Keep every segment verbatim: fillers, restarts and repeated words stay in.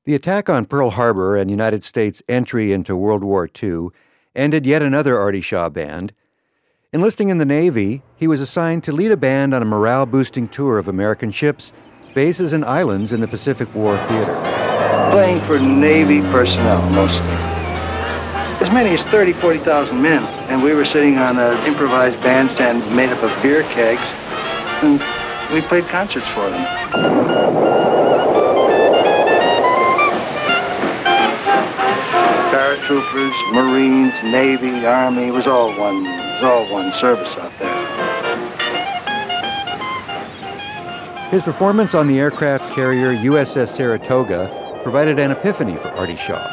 The attack on Pearl Harbor and United States' entry into World War Two ended yet another Artie Shaw band. Enlisting in the Navy, he was assigned to lead a band on a morale-boosting tour of American ships, bases, and islands in the Pacific War Theater. Playing for Navy personnel, mostly. As many as thirty, forty thousand men, and we were sitting on an improvised bandstand made up of beer kegs, and we played concerts for them. Paratroopers, Marines, Navy, Army, it was all one, it was all one service out there. His performance on the aircraft carrier U S S Saratoga provided an epiphany for Artie Shaw.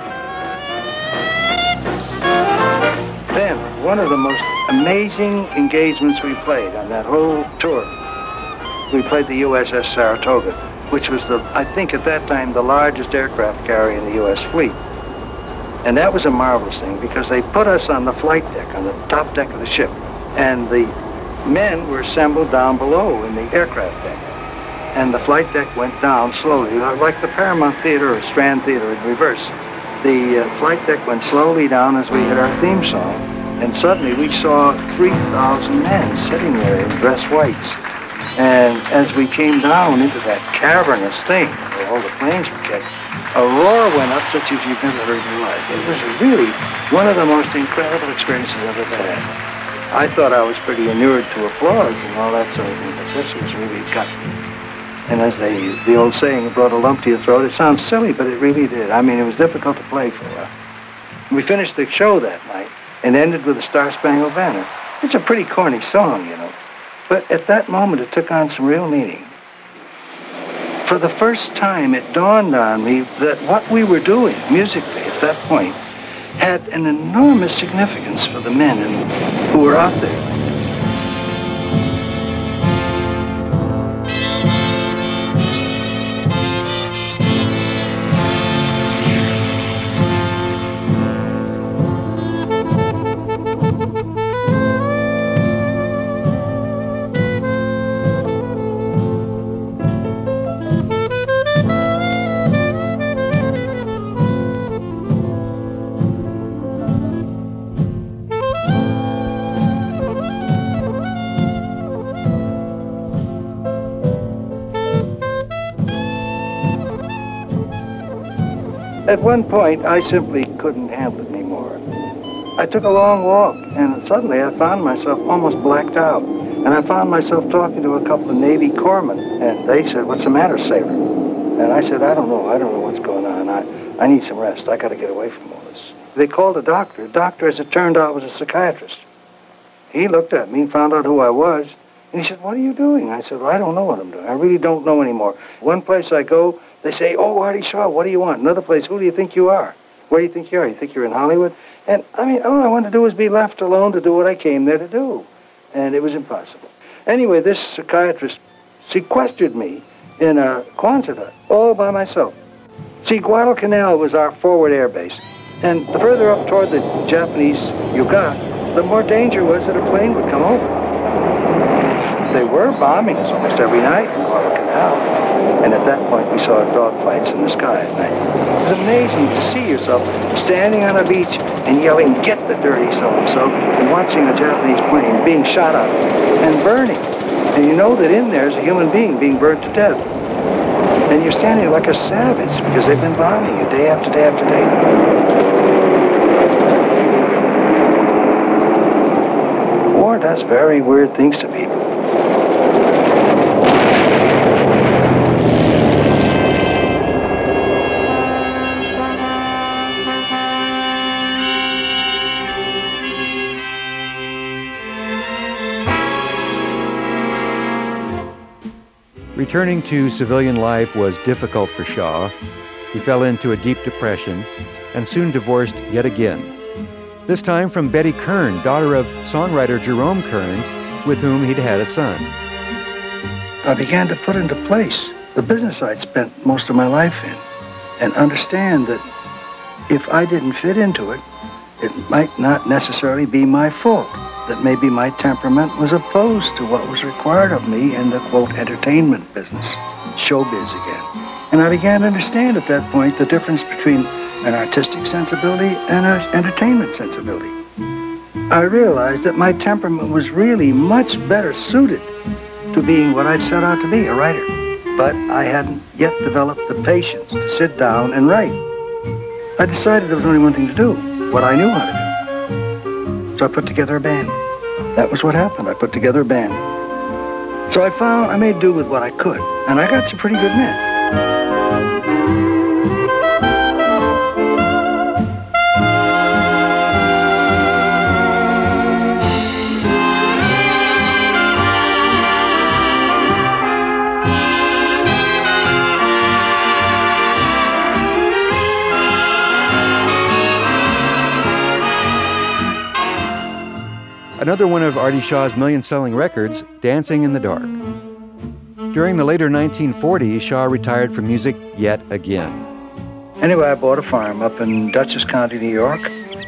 Then, one of the most amazing engagements we played on that whole tour, we played the U S S Saratoga, which was, the, I think at that time, the largest aircraft carrier in the U S fleet. And that was a marvelous thing because they put us on the flight deck, on the top deck of the ship, and the men were assembled down below in the aircraft deck. And the flight deck went down slowly, like the Paramount Theater or Strand Theater in reverse. The uh, flight deck went slowly down as we hit our theme song, and suddenly we saw three thousand men sitting there in dress whites. And as we came down into that cavernous thing where all the planes were kept, a roar went up such as you've never heard in your life. It was really one of the most incredible experiences I've ever had. I thought I was pretty inured to applause and all that sort of thing, but this was really gut. And as they, the old saying, it brought a lump to your throat. It sounds silly, but it really did. I mean, it was difficult to play for. Uh, we finished the show that night and ended with the Star Spangled Banner. It's a pretty corny song, you know. But at that moment, it took on some real meaning. For the first time, it dawned on me that what we were doing musically at that point had an enormous significance for the men and, who were out there. At one point, I simply couldn't handle it anymore. I took a long walk, and suddenly I found myself almost blacked out. And I found myself talking to a couple of Navy corpsmen, and they said, "What's the matter, sailor?" And I said, "I don't know. I don't know what's going on. I, I need some rest. I got to get away from all this." They called a doctor. The doctor, as it turned out, was a psychiatrist. He looked at me and found out who I was, and he said, "What are you doing?" I said, "Well, I don't know what I'm doing. I really don't know anymore. One place I go, they say, 'Oh, Artie Shaw, what do you want?' Another place, 'Who do you think you are? Where do you think you are? You think you're in Hollywood?' And, I mean, all I wanted to do was be left alone to do what I came there to do. And it was impossible. Anyway, this psychiatrist sequestered me in a Quonset hut, all by myself. See, Guadalcanal was our forward air base. And the further up toward the Japanese you got, the more danger was that a plane would come over. They were bombing us almost every night in Guadalcanal. And at that point, we saw dogfights in the sky at night. It was amazing to see yourself standing on a beach and yelling, "Get the dirty so-and-so," and watching a Japanese plane being shot at and burning. And you know that in there is a human being being burnt to death. And you're standing like a savage because they've been bombing you day after day after day. War does very weird things to people. Returning to civilian life was difficult for Shaw. He fell into a deep depression and soon divorced yet again. This time from Betty Kern, daughter of songwriter Jerome Kern, with whom he'd had a son. I began to put into place the business I'd spent most of my life in and understand that if I didn't fit into it, it might not necessarily be my fault, that maybe my temperament was opposed to what was required of me in the, quote, entertainment business, showbiz again. And I began to understand at that point the difference between an artistic sensibility and an entertainment sensibility. I realized that my temperament was really much better suited to being what I set out to be, a writer. But I hadn't yet developed the patience to sit down and write. I decided there was only one thing to do, what I knew how to do. So I put together a band. That was what happened. I put together a band. So I found I made do with what I could, and I got some pretty good men. Another one of Artie Shaw's million-selling records, Dancing in the Dark. During the later nineteen forties, Shaw retired from music yet again. Anyway, I bought a farm up in Dutchess County, New York.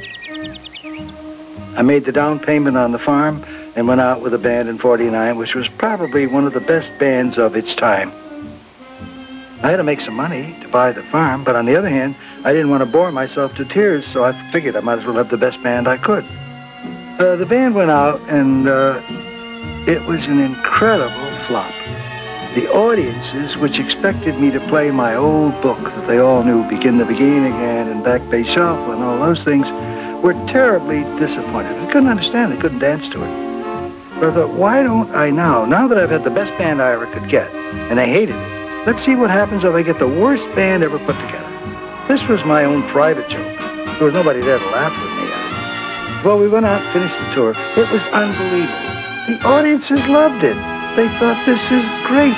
I made the down payment on the farm and went out with a band in forty-nine, which was probably one of the best bands of its time. I had to make some money to buy the farm, but on the other hand, I didn't want to bore myself to tears, so I figured I might as well have the best band I could. Uh, the band went out, and uh, it was an incredible flop. The audiences, which expected me to play my old book that they all knew, Begin the Beginning Again and Back Bay Shuffle and all those things, were terribly disappointed. I couldn't understand it, couldn't dance to it. But I thought, why don't I now, now that I've had the best band I ever could get, and they hated it, let's see what happens if I get the worst band ever put together. This was my own private joke. There was nobody there to laugh with me. Well, we went out, finished the tour. It was unbelievable. The audiences loved it. They thought, this is great.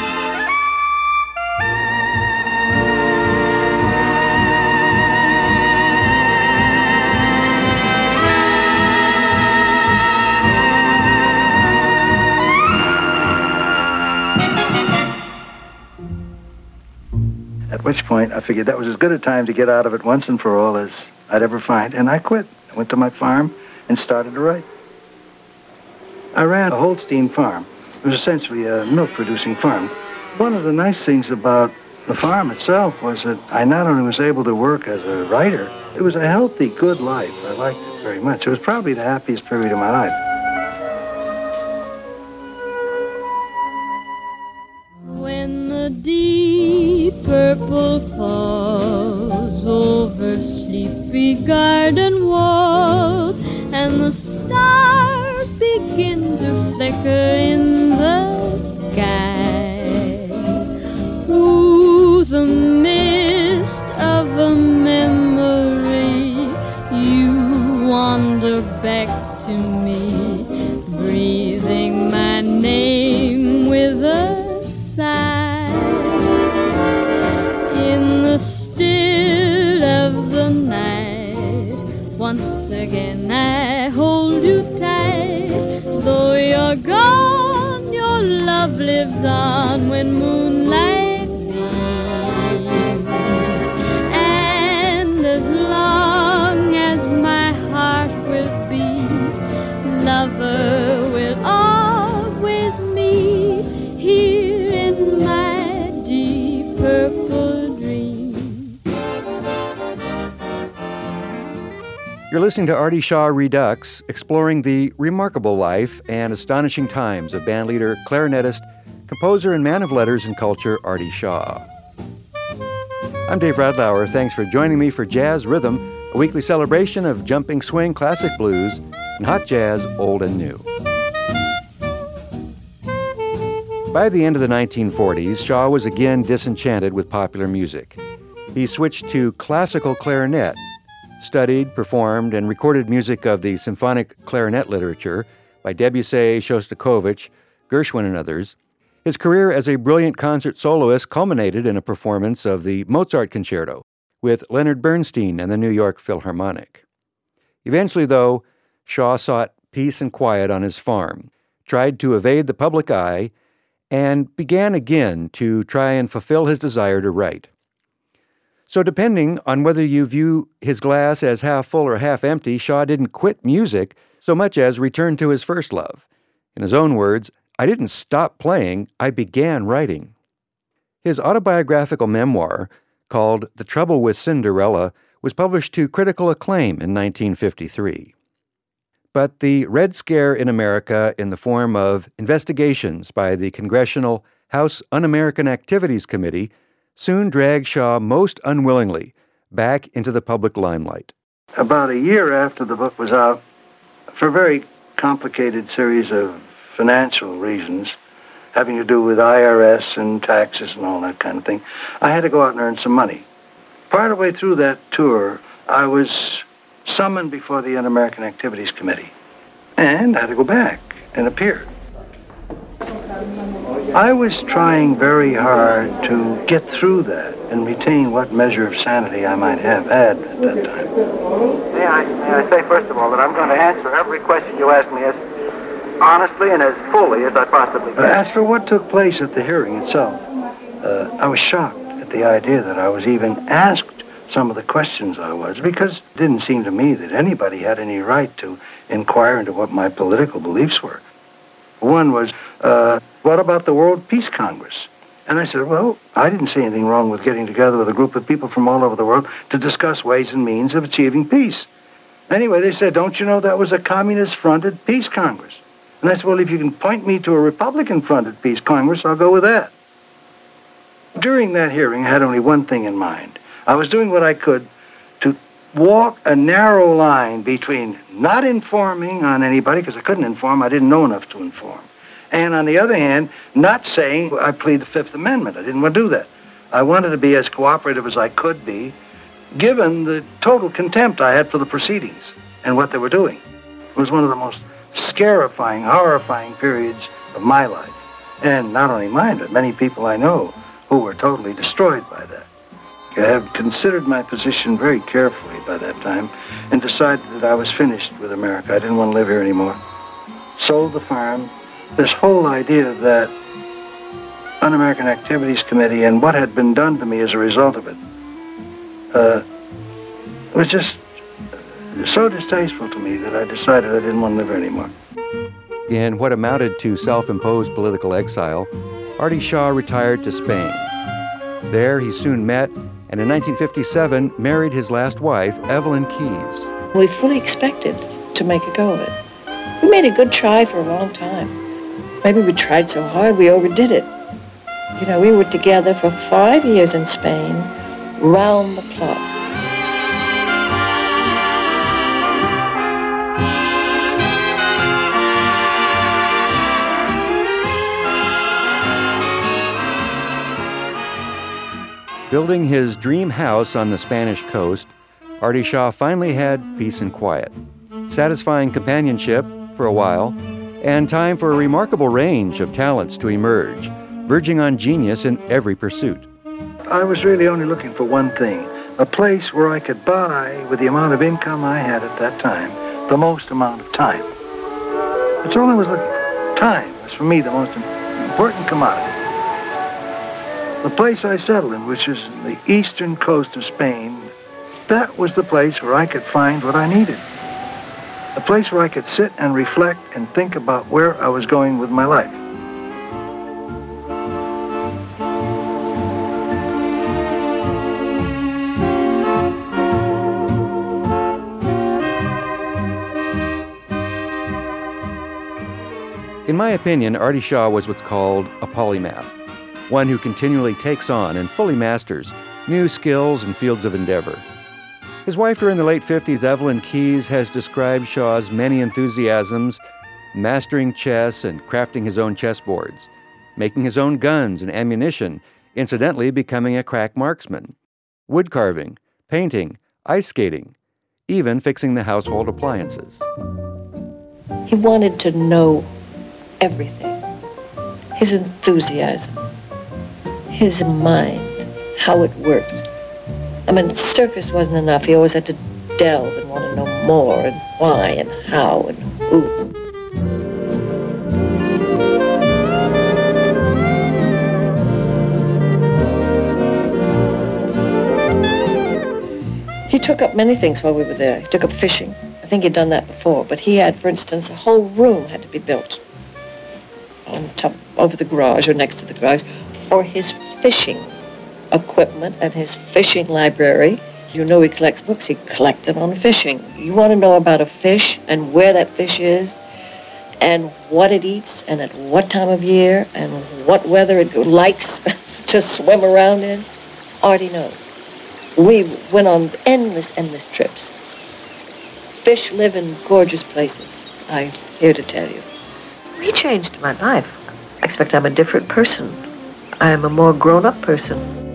At which point, I figured that was as good a time to get out of it once and for all as I'd ever find, and I quit. I went to my farm and started to write. I ran a Holstein farm. It was essentially a milk-producing farm. One of the nice things about the farm itself was that I not only was able to work as a writer, it was a healthy, good life. I liked it very much. It was probably the happiest period of my life. When the deep purple falls over sleepy garden walls and the stars begin to flicker in the sky, through the mist of a memory you wander back to me, breathing my name with a sigh. In the still of the night, once again I hold you tight. Though you're gone, your love lives on when moonlight beams. And as long as my heart will beat, lover will always meet here in my deep purple dreams. You're listening to Artie Shaw Redux, exploring the remarkable life and astonishing times of bandleader, clarinetist, composer, and man of letters and culture, Artie Shaw. I'm Dave Radlauer. Thanks for joining me for Jazz Rhythm, a weekly celebration of jumping swing classic blues and hot jazz old and new. By the end of the nineteen forties, Shaw was again disenchanted with popular music. He switched to classical clarinet, studied, performed, and recorded music of the symphonic clarinet literature by Debussy, Shostakovich, Gershwin, and others. His career as a brilliant concert soloist culminated in a performance of the Mozart Concerto with Leonard Bernstein and the New York Philharmonic. Eventually, though, Shaw sought peace and quiet on his farm, tried to evade the public eye, and began again to try and fulfill his desire to write. So depending on whether you view his glass as half full or half empty, Shaw didn't quit music so much as return to his first love. In his own words, I didn't stop playing, I began writing. His autobiographical memoir, called The Trouble with Cinderella, was published to critical acclaim in nineteen fifty-three. But the Red Scare in America, in the form of investigations by the Congressional House Un-American Activities Committee, soon dragged Shaw most unwillingly back into the public limelight. About a year after the book was out, for a very complicated series of financial reasons, having to do with I R S and taxes and all that kind of thing, I had to go out and earn some money. Part of the way through that tour, I was summoned before the Un-American Activities Committee, and I had to go back and appear. I was trying very hard to get through that and retain what measure of sanity I might have had at that time. May I, may I say, first of all, that I'm going to answer every question you ask me as honestly and as fully as I possibly can. Uh, as for what took place at the hearing itself, uh, I was shocked at the idea that I was even asked some of the questions I was, because it didn't seem to me that anybody had any right to inquire into what my political beliefs were. One was, uh, what about the World Peace Congress? And I said, well, I didn't see anything wrong with getting together with a group of people from all over the world to discuss ways and means of achieving peace. Anyway, they said, don't you know that was a communist-fronted peace congress? And I said, well, if you can point me to a Republican-fronted peace congress, I'll go with that. During that hearing, I had only one thing in mind. I was doing what I could to walk a narrow line between not informing on anybody, because I couldn't inform, I didn't know enough to inform, and on the other hand, not saying I plead the Fifth Amendment. I didn't want to do that. I wanted to be as cooperative as I could be, given the total contempt I had for the proceedings and what they were doing. It was one of the most scarifying, horrifying periods of my life, and not only mine, but many people I know who were totally destroyed by that. I have considered my position very carefully by that time and decided that I was finished with America. I didn't want to live here anymore. Sold the farm. This whole idea that Un-American Activities Committee and what had been done to me as a result of it uh, was just so distasteful to me that I decided I didn't want to live here anymore. In what amounted to self-imposed political exile, Artie Shaw retired to Spain. There he soon met, and in nineteen fifty-seven married his last wife, Evelyn Keyes. We fully expected to make a go of it. We made a good try for a long time. Maybe we tried so hard we overdid it. You know, we were together for five years in Spain, round the clock. Building his dream house on the Spanish coast, Artie Shaw finally had peace and quiet, satisfying companionship for a while, and time for a remarkable range of talents to emerge, verging on genius in every pursuit. I was really only looking for one thing, a place where I could buy, with the amount of income I had at that time, the most amount of time. That's all I was looking for. Time was, for me, the most important commodity. The place I settled in, which is the eastern coast of Spain, that was the place where I could find what I needed. A place where I could sit and reflect and think about where I was going with my life. In my opinion, Artie Shaw was what's called a polymath, one who continually takes on and fully masters new skills and fields of endeavor. His wife during the late fifties, Evelyn Keyes, has described Shaw's many enthusiasms, mastering chess and crafting his own chessboards, making his own guns and ammunition, incidentally becoming a crack marksman, wood carving, painting, ice skating, even fixing the household appliances. He wanted to know everything. His enthusiasm, his mind, how it worked. I mean, surface wasn't enough. He always had to delve and want to know more, and why, and how, and who. He took up many things while we were there. He took up fishing. I think he'd done that before, but he had, for instance, a whole room had to be built on top, over the garage or next to the garage for his fishing equipment and his fishing library. You know he collects books. He collected on fishing. You want to know about a fish and where that fish is and what it eats and at what time of year and what weather it likes to swim around in? Artie knows. We went on endless, endless trips. Fish live in gorgeous places, I'm here to tell you. He changed my life. I expect I'm a different person. I am a more grown-up person.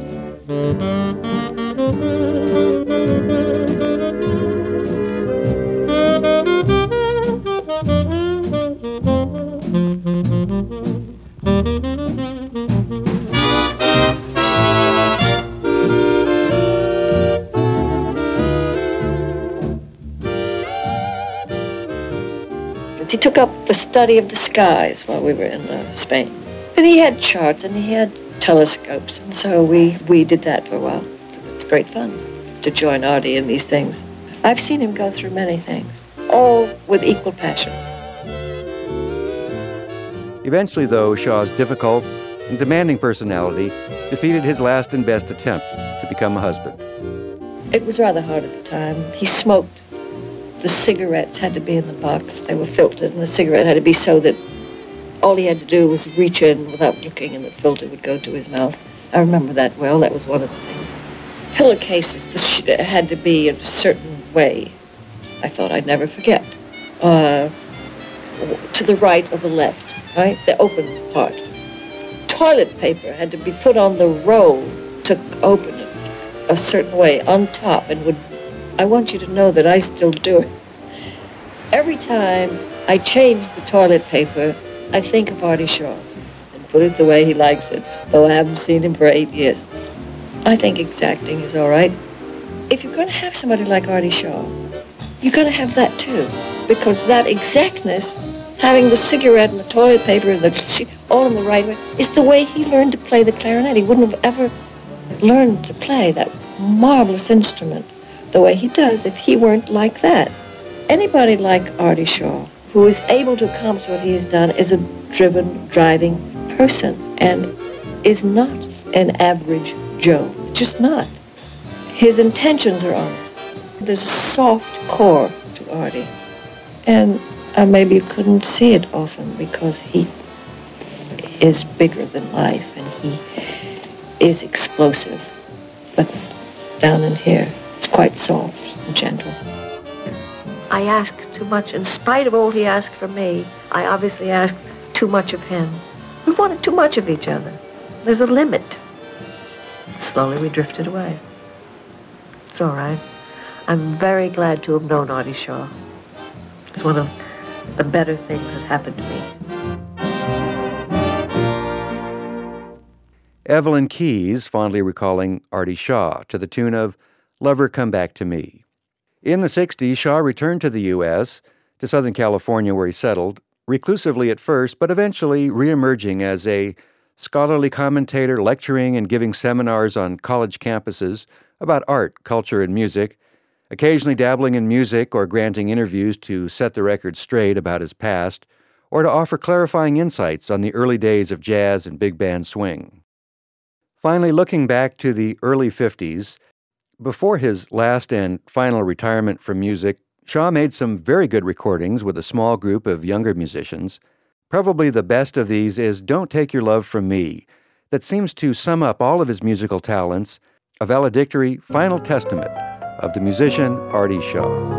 He took up the study of the skies while we were in uh, Spain. And he had charts and he had telescopes, and so we, we did that for a while. It's great fun to join Artie in these things. I've seen him go through many things, all with equal passion. Eventually, though, Shaw's difficult and demanding personality defeated his last and best attempt to become a husband. It was rather hard at the time. He smoked. The cigarettes had to be in the box. They were filtered, and the cigarette had to be so that all he had to do was reach in without looking, and the filter would go to his mouth. I remember that well. That was one of the things. Pillowcases this had to be in a certain way. I thought I'd never forget. Uh, to the right or the left, right? The open part. Toilet paper had to be put on the roll to open it a certain way, on top, and would... I want you to know that I still do it. Every time I change the toilet paper, I think of Artie Shaw and put it the way he likes it, though I haven't seen him for eight years. I think exacting is all right. If you're going to have somebody like Artie Shaw, you're going to have that too, because that exactness, having the cigarette and the toilet paper and the all in the right way, is the way he learned to play the clarinet. He wouldn't have ever learned to play that marvelous instrument the way he does if he weren't like that. Anybody like Artie Shaw, who is able to accomplish what he has done, is a driven, driving person and is not an average Joe. Just not. His intentions are honest. There's a soft core to Artie. And uh, maybe you couldn't see it often because he is bigger than life and he is explosive. But down in here, it's quite soft and gentle. I ask too much. In spite of all he asked from me, I obviously asked too much of him. We wanted too much of each other. There's a limit. Slowly we drifted away. It's all right. I'm very glad to have known Artie Shaw. It's one of the better things that happened to me. Evelyn Keyes fondly recalling Artie Shaw to the tune of Lover Come Back to Me. In the sixties, Shaw returned to the U S, to Southern California where he settled, reclusively at first, but eventually reemerging as a scholarly commentator, lecturing and giving seminars on college campuses about art, culture, and music, occasionally dabbling in music or granting interviews to set the record straight about his past, or to offer clarifying insights on the early days of jazz and big band swing. Finally, looking back to the early fifties, before his last and final retirement from music, Shaw made some very good recordings with a small group of younger musicians. Probably the best of these is Don't Take Your Love From Me, that seems to sum up all of his musical talents, a valedictory final testament of the musician Artie Shaw.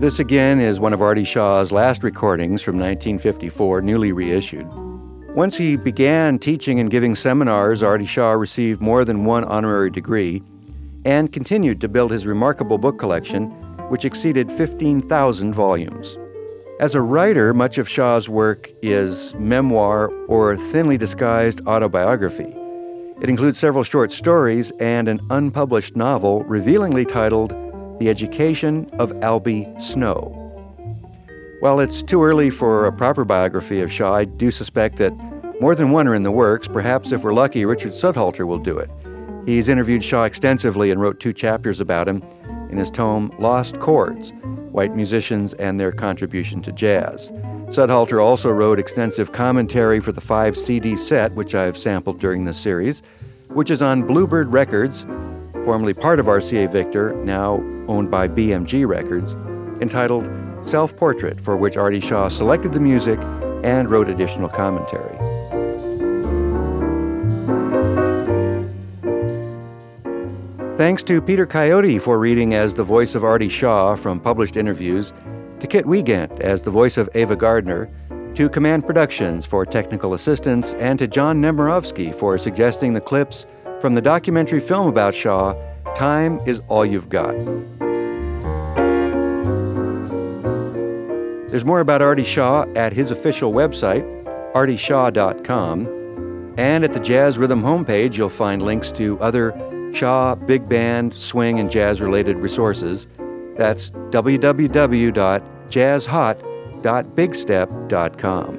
This again is one of Artie Shaw's last recordings from nineteen fifty-four, newly reissued. Once he began teaching and giving seminars, Artie Shaw received more than one honorary degree and continued to build his remarkable book collection, which exceeded fifteen thousand volumes. As a writer, much of Shaw's work is memoir or thinly disguised autobiography. It includes several short stories and an unpublished novel revealingly titled The Education of Albie Snow. While it's too early for a proper biography of Shaw, I do suspect that more than one are in the works. Perhaps, if we're lucky, Richard Sudhalter will do it. He's interviewed Shaw extensively and wrote two chapters about him in his tome Lost Chords, White Musicians and Their Contribution to Jazz. Sudhalter also wrote extensive commentary for the five C D set, which I've sampled during this series, which is on Bluebird Records, formerly part of R C A Victor, now owned by B M G Records, entitled Self-Portrait, for which Artie Shaw selected the music and wrote additional commentary. Thanks to Peter Coyote for reading as the voice of Artie Shaw from published interviews, to Kit Wiegand as the voice of Ava Gardner, to Command Productions for technical assistance, and to John Nemirovsky for suggesting the clips from the documentary film about Shaw, Time Is All You've Got. There's more about Artie Shaw at his official website, artie shaw dot com, and at the Jazz Rhythm homepage you'll find links to other Shaw, big band, swing, and jazz-related resources. That's w w w dot jazz hot dot big step dot com.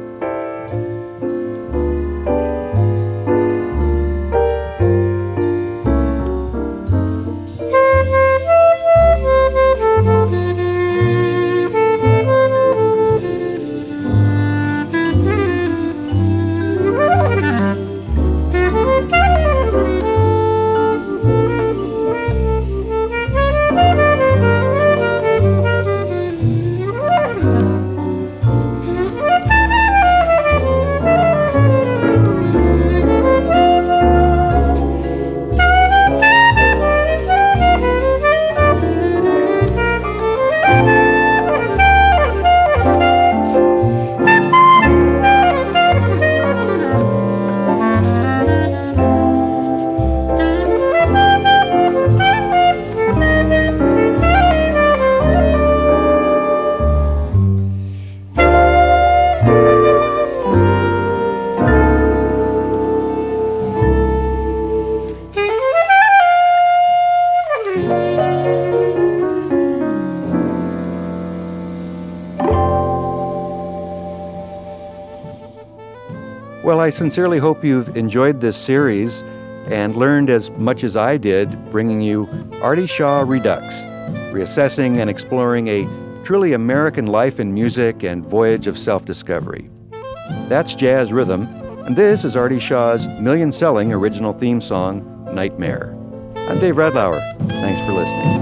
Well, I sincerely hope you've enjoyed this series and learned as much as I did, bringing you Artie Shaw Redux, reassessing and exploring a truly American life in music and voyage of self-discovery. That's Jazz Rhythm, and this is Artie Shaw's million-selling original theme song, Nightmare. I'm Dave Redlauer. Thanks for listening.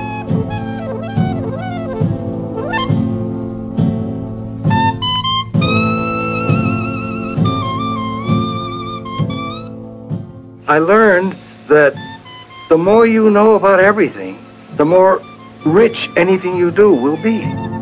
I learned that the more you know about everything, the more rich anything you do will be.